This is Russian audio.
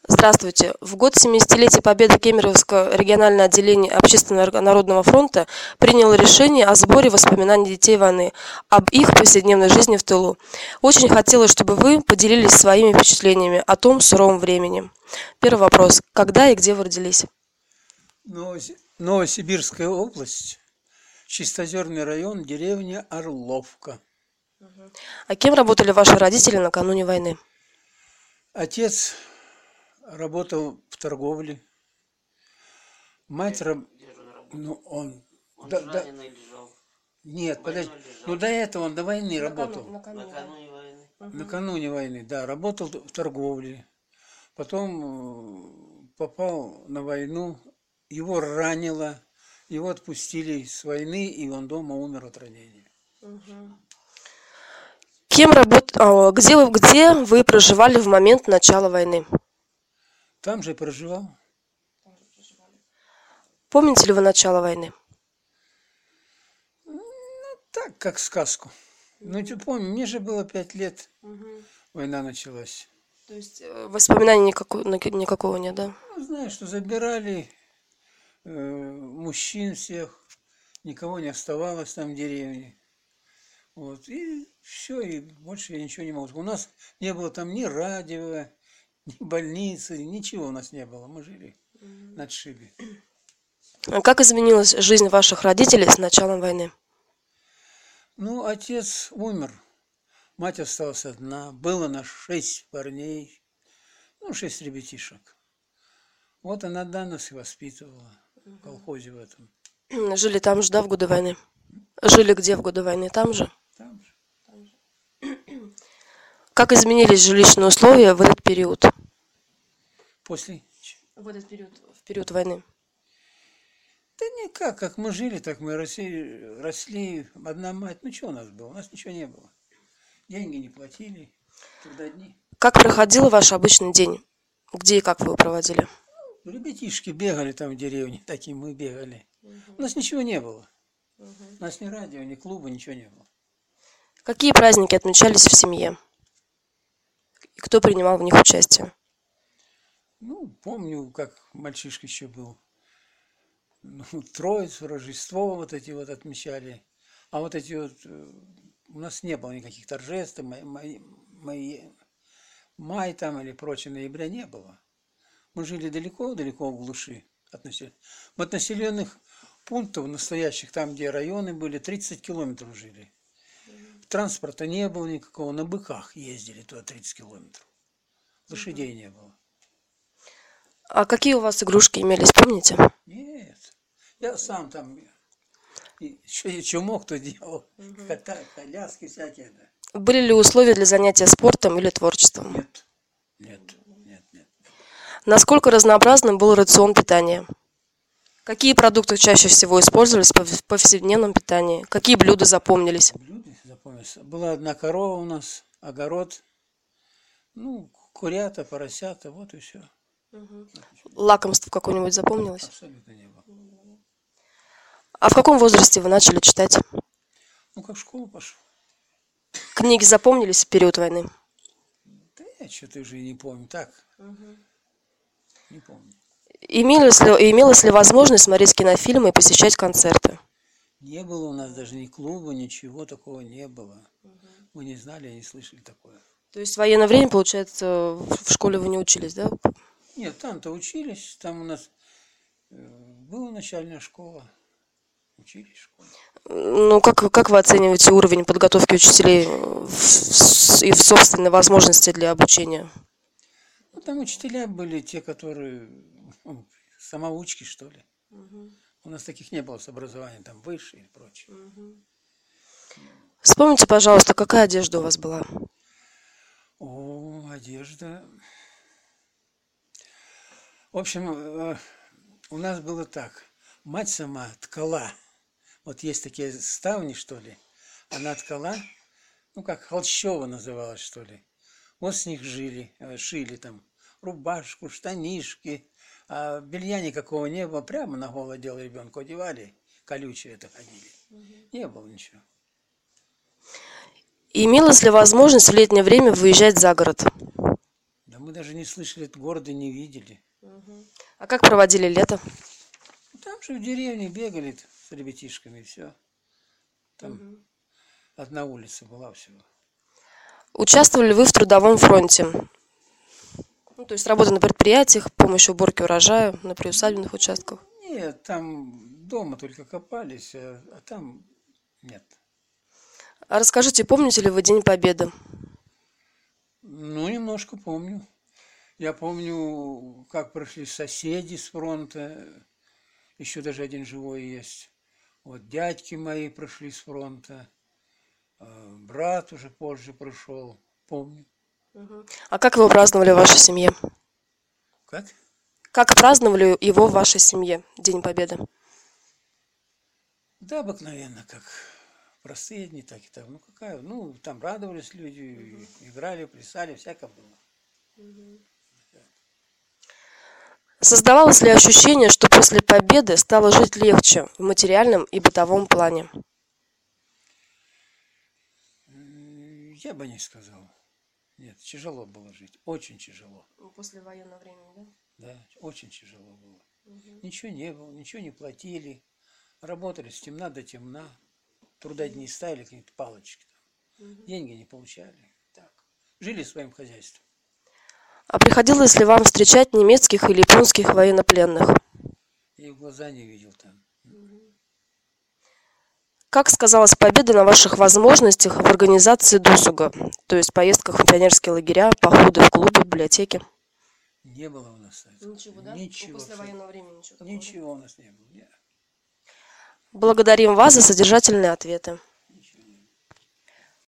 Здравствуйте. В год 70-летия победы Кемеровского регионального отделения Общественного народного фронта приняло решение о сборе воспоминаний детей войны, об их повседневной жизни в тылу. Очень хотелось, чтобы вы поделились своими впечатлениями о том суровом времени. Первый вопрос. Когда и где вы родились? Новосибирская область, Чистоозерный район, деревня Орловка. А кем работали ваши родители накануне войны? Отец работал в торговле. Мать он раненый лежал. нет, подожди. Лежал. До этого он до войны работал. Накануне войны. Накануне войны, да, работал в торговле. Потом попал на войну, его ранило, его отпустили с войны, и он дома умер от ранения. Где вы проживали в момент начала войны? Там же проживал. Помните ли вы начало войны? Так, как сказку. Помню, мне же было 5 лет, война началась. То есть воспоминаний никакого нет, да? Знаю, что забирали мужчин всех, никого не оставалось там в деревне. И все, и больше я ничего не могу. У нас не было там ни радио, ни больницы, ничего у нас не было. Мы жили на отшибе. Как изменилась жизнь ваших родителей с началом войны? Отец умер, мать осталась одна. Было нас 6 парней, 6 ребятишек. Она нас и воспитывала в колхозе в этом. Жили там же, да, в годы войны? Жили где в годы войны? Там же? Там же. Как изменились жилищные условия в этот период? В этот период, в период войны? Да никак, как мы жили, так мы росли, одна мать. Что у нас было? У нас ничего не было. Деньги не платили, трудодни. Как проходил ваш обычный день? Где и как вы его проводили? Ребятишки бегали там в деревне, такие мы бегали. У нас ничего не было. У нас ни радио, ни клуба, ничего не было. Какие праздники отмечались в семье? И кто принимал в них участие? Помню, как мальчишка еще был. Троицу, Рождество эти отмечали. А у нас не было никаких торжеств, май там или прочее, ноября не было. Мы жили далеко-далеко в глуши. От населенных пунктов настоящих, там, где районы были, 30 километров жили. Транспорта не было никакого, на быках ездили туда 30 километров. Лошадей не было. А какие у вас игрушки имелись, помните? Нет. Я сам там что мог, то делал. Коляски всякие, да. Были ли условия для занятия спортом или творчеством? Нет. Насколько разнообразным был рацион питания? Какие продукты чаще всего использовались в повседневном питании? Какие блюда запомнились? Блюда запомнились. Была одна корова у нас, огород, курята, поросята, и все. Лакомство какое-нибудь запомнилось? Абсолютно не было. А в каком возрасте вы начали читать? Как в школу пошел. Книги запомнились в период войны? Да я что-то уже не помню. Так, не помню. Имелась ли возможность смотреть кинофильмы и посещать концерты? Не было у нас даже ни клуба, ничего такого не было. Мы не знали, не слышали такое. То есть в военное время, получается, в школе вы не учились, да? Нет, там-то учились, там у нас была начальная школа, учились в школе. Как вы оцениваете уровень подготовки учителей и в собственной возможности для обучения? Там учителя были те, которые самоучки, что ли. У нас таких не было с образованием, там выше и прочее. Вспомните, пожалуйста, какая одежда у вас была? Одежда. В общем, у нас было так. Мать сама ткала. Есть такие ставни, что ли. Она ткала, как холщово называлось, что ли. С них шили там рубашку, штанишки. А белья никакого не было. Прямо на голое дело ребенку одевали. Колючие это ходили. Не было ничего. Имелась ли возможность в летнее время выезжать за город? Да Мы даже не слышали этот города, не видели. А как проводили лето? Там же в деревне бегали с ребятишками, и все. Там одна улица была всего. Участвовали вы в трудовом фронте? Ну, то есть работа на предприятиях, помощь в уборке урожая, на приусадебных участках? Нет, там дома только копались, а там нет. А расскажите, помните ли вы День Победы? Ну, немножко помню. Я помню, как прошли соседи с фронта. Еще даже один живой есть. Вот дядьки мои прошли с фронта. Брат уже позже прошел. Помню. А как его праздновали в вашей семье? Как? Как праздновали его в вашей семье, День Победы? Да, обыкновенно, как простые дни, так и там. Ну, какая? Ну, там радовались люди, играли, плясали, всякое было. Создавалось ли ощущение, что после победы стало жить легче в материальном и бытовом плане? Я бы не сказал. Нет, тяжело было жить. Очень тяжело. После военного времени, да? Да, очень тяжело было. Ничего не было, ничего не платили. Работали с темна до темна. Труда дни ставили, какие-то палочки. Деньги не получали. Так. Жили своим хозяйством. А приходилось ли вам встречать немецких или японских военнопленных? Я в глаза не видел там. Как сказалась победа на ваших возможностях в организации досуга, то есть поездках в пионерские лагеря, походы в клубы, библиотеки? Не было у нас этого. Ничего, да? Ничего. После военного времени ничего такого? Ничего у нас не было. Нет. Благодарим вас за содержательные ответы.